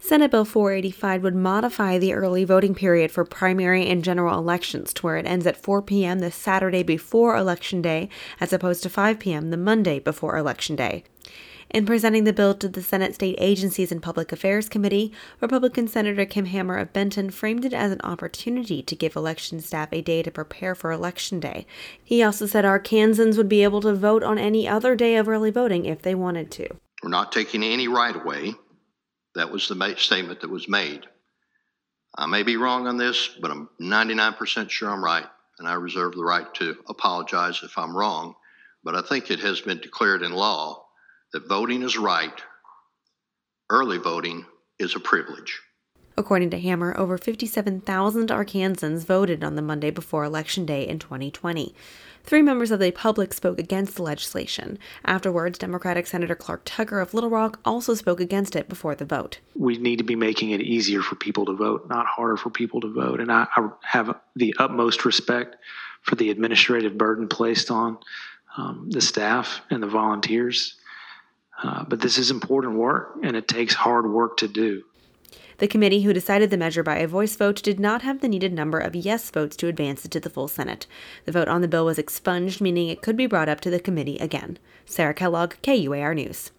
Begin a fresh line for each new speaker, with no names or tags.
Senate Bill 485 would modify the early voting period for primary and general elections to where it ends at 4 p.m. the Saturday before Election Day, as opposed to 5 p.m. the Monday before Election Day. In presenting the bill to the Senate State Agencies and Public Affairs Committee, Republican Senator Kim Hammer of Benton framed it as an opportunity to give election staff a day to prepare for Election Day. He also said Arkansans would be able to vote on any other day of early voting if they wanted to.
We're not taking any right away. That was the statement that was made. I may be wrong on this, but I'm 99% sure I'm right, and I reserve the right to apologize if I'm wrong. But I think it has been declared in law that voting is right. Early voting is a privilege.
According to Hammer, over 57,000 Arkansans voted on the Monday before Election Day in 2020. 3 members of the public spoke against the legislation. Afterwards, Democratic Senator Clark Tucker of Little Rock also spoke against it before the vote.
We need to be making it easier for people to vote, not harder for people to vote. And I have the utmost respect for the administrative burden placed on the staff and the volunteers. But this is important work, and it takes hard work to do.
The committee who decided the measure by a voice vote did not have the needed number of yes votes to advance it to the full Senate. The vote on the bill was expunged, meaning it could be brought up to the committee again. Sarah Kellogg, KUAR News.